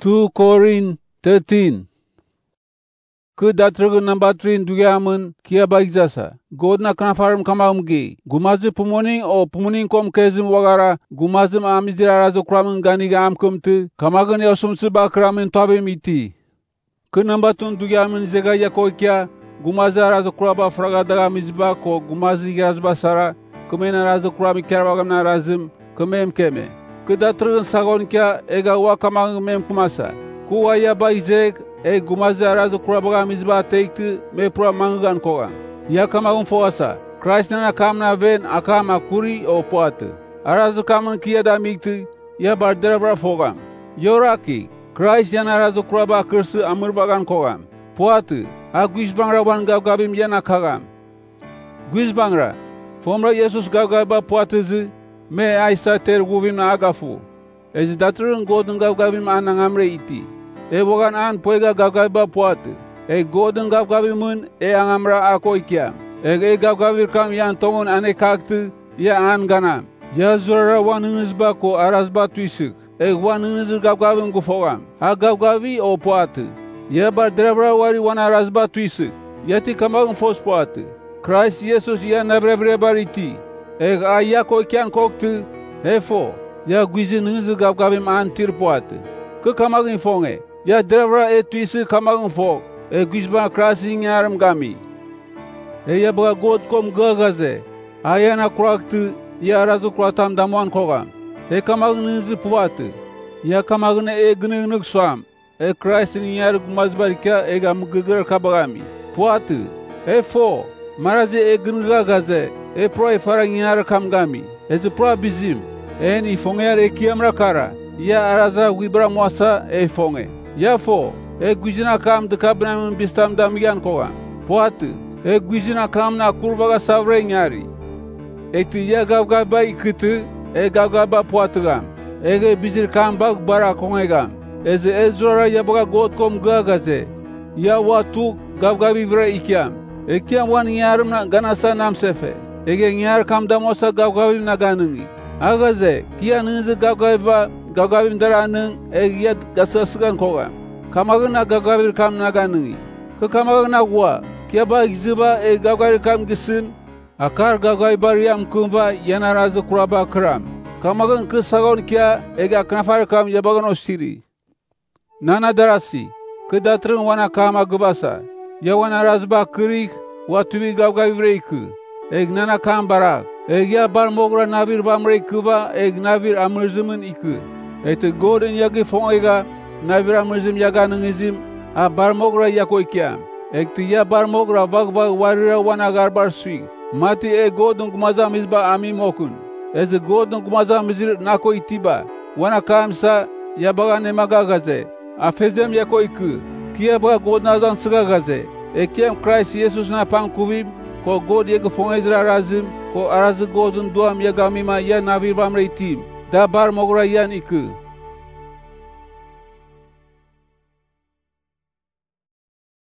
2 Korin 13. Ke datregen nambatrin dugiamen kia baigzasa. God na kanafarim kamamgi. Gumazı pumuning o pumuning kom kezim wagara. Gumazım amizdir arazo kuramin ganiga amkumtu. Kamagın yasumsu bakramin tabim iti. Ke nambatun dugiamen zega yakoikia. Gumazı arazo kuraba fragadaga mizba ko gumazı girazba sara. Kemen arazo kurami kerabagam na razim. Kemem keme. Ke datregen sagon kia ega wakamagın mem kumasa. Kuwa ya baizek. Gumazı arazo kurabaga mizba teikti me pura mangan kogan. Ya kamagun foasa. Christ nana kamna ven akama kuri o poate. Arazo kaman kia da mikti ya barderabra fogam. Yoraki. Christ yana arazo kuraba kırsı amırbagan kogam. Poate. A güzbangra wan gavgavim yana kagam. Güzbangra. Fomra Jesus gavgava poatezi me aisa ter guvim na agafu. Ez datrın godun gavgavim anangamre iti. Wogan an poega gavgava poate. Godun gavgavimun angamra ako ikiam. Gavgavir kam yan tongon ane kakti ya an ganam. Ya zurara wanınızba ko arazba tuisik. Wanınızır gavgavim gufogam. Ha gavgavi o poate. Ya bar drevra wari wan arazba tuisik. Yati kamagın fos poate. Christ Jesus ya nabrevre bariti. Aya ko ikian kokti. Fo. Ya guizinızır gavgavim an tir poate. Ke kamagın fonge. Ya drevra tuisi kamagın fog. Guizba krasin yarım gami. Ya baga god kom gagaze. Ayana kurakti ya arazo kuratam damuan kogam. Kamagın nızı puvatı. Ya kamagın gınıgınık soam. Christin yarı gumazbarika gam gıgır kabagami. Puvatı. Fo. Maraze gınıgagaze. Proy farang yarı kamgami. Pro bizim. Ni fonger kiamra kara. Ya araza wibra muasa fonge. Ya fo. Guizina kam de kabnamin bistam damigan kogan. Poate. Guizina kam na kurvaga savre nyari. Ya gavgaba ikiti. Gavgaba poatgam. Bizir kam bag bara kongegam. Zora ya baga god kom gagaze. Ya watu gavgabi vre ikiam. Kiam wan yarım na ganasa namsefe. Nyar kam damosa gavgabim na ganıngi. Agaze. Kia nınızı gavgabim daranın. Ya gasasıgan kogam. Kamagın na gavgavir kam na ganıngi. Ke kamagın na gua. Kia ba giziba gavgavir kam gisin. Akar gavgavibar yam kumva yanarazı kuraba kram. Kamagın ke sagon kia knafar kam yabagan osiri. Nana darasi. Ke datrın wana kama gubasa. Ya wana razba kırık. Watuvi gavgavireikı. Nana kam barak. Ya bar mogra navir bamreikıva. Navir amırzımın ikı. Godin yagi fongega. Navir amırzım yaganınızım. Bar mogra yakoikiam. Ya bar mogra vag warira wana garbar suig. Mati godun kumaza mizba amim okun. Godun kumaza mizir nako itiba. Wana kamsa ya baga nemagagaze. Afezem yakoikı. Kia baga god nazan sigagaze. Kiem Christ Jesus na pan kuvim. Ko god yegi fongezra razim. Ko arazı godun duam yagamima ya navir bamre itim. Da bar mogra yan ikı.